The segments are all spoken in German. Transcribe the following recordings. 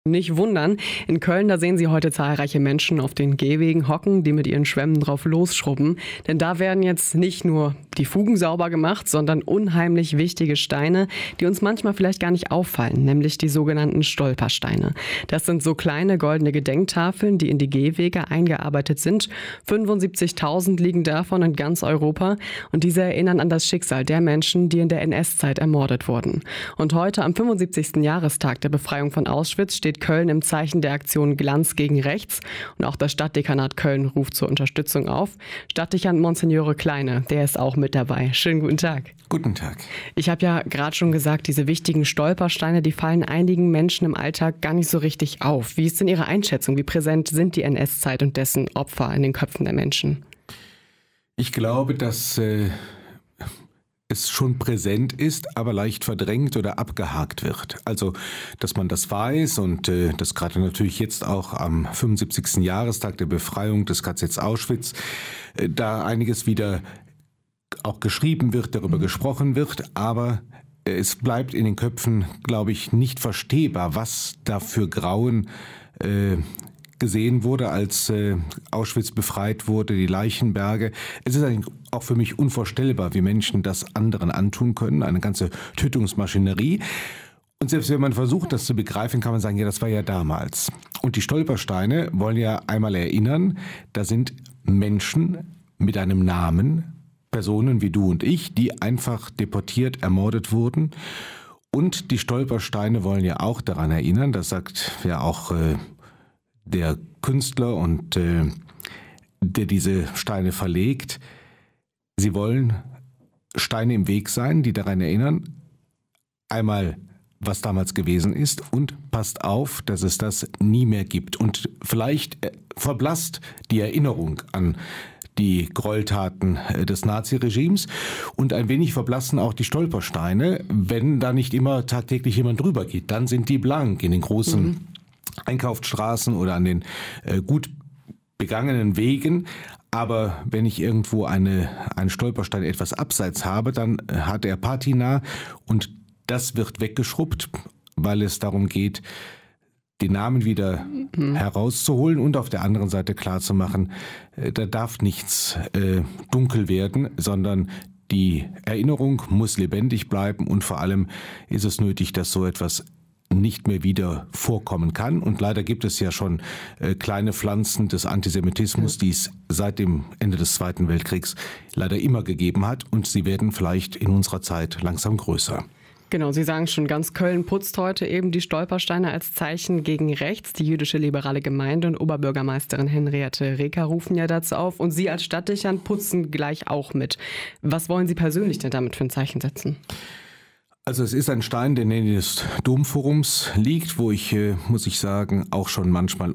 Nicht wundern, in Köln, da sehen Sie heute zahlreiche Menschen auf den Gehwegen hocken, die mit ihren Schwämmen drauf losschrubben. Denn da werden jetzt nicht nur die Fugen sauber gemacht, sondern unheimlich wichtige Steine, die uns manchmal vielleicht gar nicht auffallen, nämlich die sogenannten Stolpersteine. Das sind so kleine goldene Gedenktafeln, die in die Gehwege eingearbeitet sind. 75.000 liegen davon in ganz Europa und diese erinnern an das Schicksal der Menschen, die in der NS-Zeit ermordet wurden. Und heute am 75. Jahrestag der Befreiung von Auschwitz steht Köln im Zeichen der Aktion Glanz gegen Rechts und auch das Stadtdekanat Köln ruft zur Unterstützung auf. Stadtdechant Monsignore Kleine, der ist auch mit dabei. Schönen guten Tag. Guten Tag. Ich habe ja gerade schon gesagt, diese wichtigen Stolpersteine, die fallen einigen Menschen im Alltag gar nicht so richtig auf. Wie ist denn Ihre Einschätzung? Wie präsent sind die NS-Zeit und dessen Opfer in den Köpfen der Menschen? Ich glaube, dass es schon präsent ist, aber leicht verdrängt oder abgehakt wird. Also, dass man das weiß und dass gerade natürlich jetzt auch am 75. Jahrestag der Befreiung des KZ Auschwitz da einiges wieder auch geschrieben wird, darüber gesprochen wird, aber es bleibt in den Köpfen, glaube ich, nicht verstehbar, was da für Grauen gesehen wurde, als Auschwitz befreit wurde, die Leichenberge. Es ist eigentlich auch für mich unvorstellbar, wie Menschen das anderen antun können, eine ganze Tötungsmaschinerie. Und selbst wenn man versucht, das zu begreifen, kann man sagen, ja, das war ja damals. Und die Stolpersteine wollen ja einmal erinnern, da sind Menschen mit einem Namen, Personen wie du und ich, die einfach deportiert, ermordet wurden. Und die Stolpersteine wollen ja auch daran erinnern, das sagt ja auch der Künstler und der diese Steine verlegt, sie wollen Steine im Weg sein, die daran erinnern, einmal was damals gewesen ist und passt auf, dass es das nie mehr gibt. Und vielleicht verblasst die Erinnerung an die Gräueltaten des Naziregimes und ein wenig verblassen auch die Stolpersteine, wenn da nicht immer tagtäglich jemand drüber geht. Dann sind die blank in den großen Einkaufsstraßen oder an den gut begangenen Wegen. Aber wenn ich irgendwo einen Stolperstein etwas abseits habe, dann hat er Patina und das wird weggeschrubbt, weil es darum geht, den Namen wieder herauszuholen und auf der anderen Seite klarzumachen, da darf nichts dunkel werden, sondern die Erinnerung muss lebendig bleiben und vor allem ist es nötig, dass so etwas nicht mehr wieder vorkommen kann. Und leider gibt es ja schon kleine Pflanzen des Antisemitismus, die es seit dem Ende des Zweiten Weltkriegs leider immer gegeben hat. Und sie werden vielleicht in unserer Zeit langsam größer. Genau, Sie sagen schon, ganz Köln putzt heute eben die Stolpersteine als Zeichen gegen rechts. Die jüdische liberale Gemeinde und Oberbürgermeisterin Henriette Reker rufen ja dazu auf. Und Sie als Stadtdechant putzen gleich auch mit. Was wollen Sie persönlich denn damit für ein Zeichen setzen? Also es ist ein Stein, der in der Nähe des Domforums liegt, wo ich, muss ich sagen, auch schon manchmal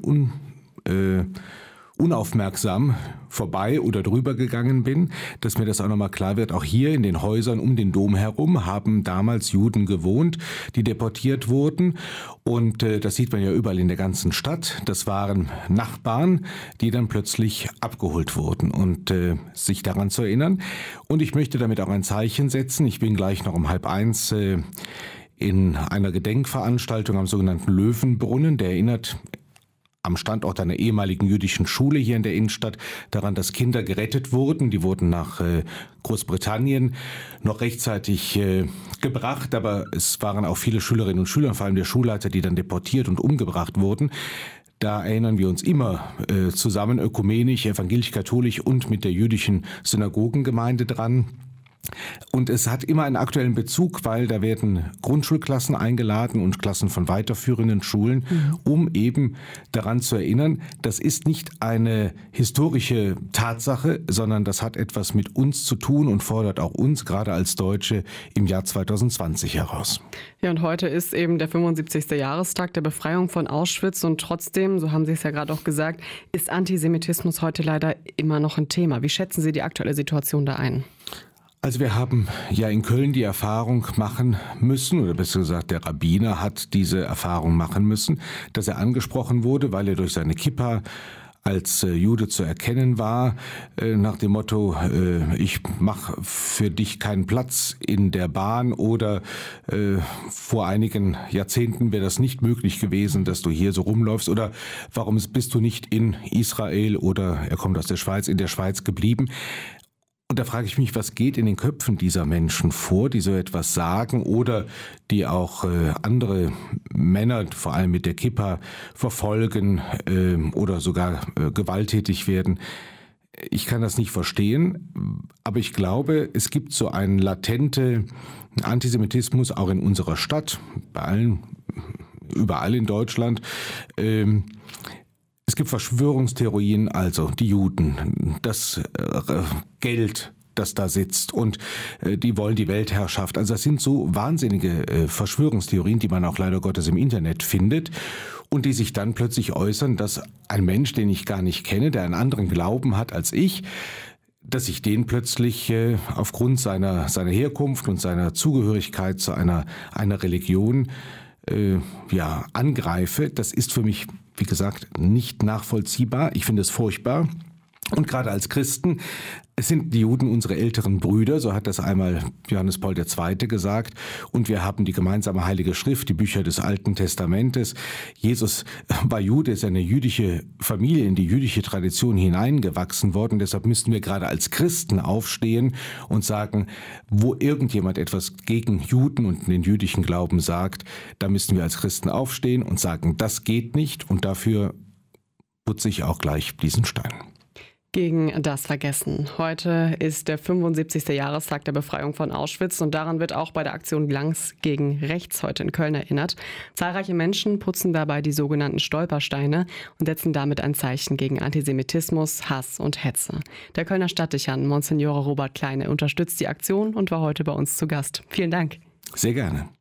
unaufmerksam vorbei oder drüber gegangen bin, dass mir das auch nochmal klar wird, auch hier in den Häusern um den Dom herum haben damals Juden gewohnt, die deportiert wurden und das sieht man ja überall in der ganzen Stadt. Das waren Nachbarn, die dann plötzlich abgeholt wurden und sich daran zu erinnern. Und ich möchte damit auch ein Zeichen setzen. Ich bin gleich noch um 12:30 in einer Gedenkveranstaltung am sogenannten Löwenbrunnen, der erinnert am Standort einer ehemaligen jüdischen Schule hier in der Innenstadt daran, dass Kinder gerettet wurden. Die wurden nach Großbritannien noch rechtzeitig gebracht, aber es waren auch viele Schülerinnen und Schüler, vor allem der Schulleiter, die dann deportiert und umgebracht wurden. Da erinnern wir uns immer zusammen, ökumenisch, evangelisch-katholisch und mit der jüdischen Synagogengemeinde dran. Und es hat immer einen aktuellen Bezug, weil da werden Grundschulklassen eingeladen und Klassen von weiterführenden Schulen, um eben daran zu erinnern, das ist nicht eine historische Tatsache, sondern das hat etwas mit uns zu tun und fordert auch uns, gerade als Deutsche, im Jahr 2020 heraus. Ja, und heute ist eben der 75. Jahrestag der Befreiung von Auschwitz und trotzdem, so haben Sie es ja gerade auch gesagt, ist Antisemitismus heute leider immer noch ein Thema. Wie schätzen Sie die aktuelle Situation da ein? Also wir haben ja in Köln die Erfahrung machen müssen, oder besser gesagt der Rabbiner hat diese Erfahrung machen müssen, dass er angesprochen wurde, weil er durch seine Kippa als Jude zu erkennen war, nach dem Motto, ich mache für dich keinen Platz in der Bahn, oder vor einigen Jahrzehnten wäre das nicht möglich gewesen, dass du hier so rumläufst, oder warum bist du nicht in Israel, oder er kommt aus der Schweiz, in der Schweiz geblieben. Und da frage ich mich, was geht in den Köpfen dieser Menschen vor, die so etwas sagen oder die auch andere Männer, vor allem mit der Kippa, verfolgen oder sogar gewalttätig werden. Ich kann das nicht verstehen, aber ich glaube, es gibt so einen latenten Antisemitismus auch in unserer Stadt, überall in Deutschland. Es gibt Verschwörungstheorien, also die Juden, das Geld, das da sitzt, und die wollen die Weltherrschaft. Also das sind so wahnsinnige Verschwörungstheorien, die man auch leider Gottes im Internet findet und die sich dann plötzlich äußern, dass ein Mensch, den ich gar nicht kenne, der einen anderen Glauben hat als ich, dass ich den plötzlich aufgrund seiner Herkunft und seiner Zugehörigkeit zu einer Religion angreife. Das ist für mich, wie gesagt, nicht nachvollziehbar. Ich finde es furchtbar. Und gerade als Christen, es sind die Juden unsere älteren Brüder, so hat das einmal Johannes Paul II. Gesagt. Und wir haben die gemeinsame Heilige Schrift, die Bücher des Alten Testamentes. Jesus war Jude, ist eine jüdische Familie, in die jüdische Tradition hineingewachsen worden. Deshalb müssten wir gerade als Christen aufstehen und sagen, wo irgendjemand etwas gegen Juden und den jüdischen Glauben sagt, da müssten wir als Christen aufstehen und sagen, das geht nicht, und dafür putze ich auch gleich diesen Stein. Gegen das Vergessen. Heute ist der 75. Jahrestag der Befreiung von Auschwitz und daran wird auch bei der Aktion Glanz gegen Rechts heute in Köln erinnert. Zahlreiche Menschen putzen dabei die sogenannten Stolpersteine und setzen damit ein Zeichen gegen Antisemitismus, Hass und Hetze. Der Kölner Stadtdekan Monsignore Robert Kleine unterstützt die Aktion und war heute bei uns zu Gast. Vielen Dank. Sehr gerne.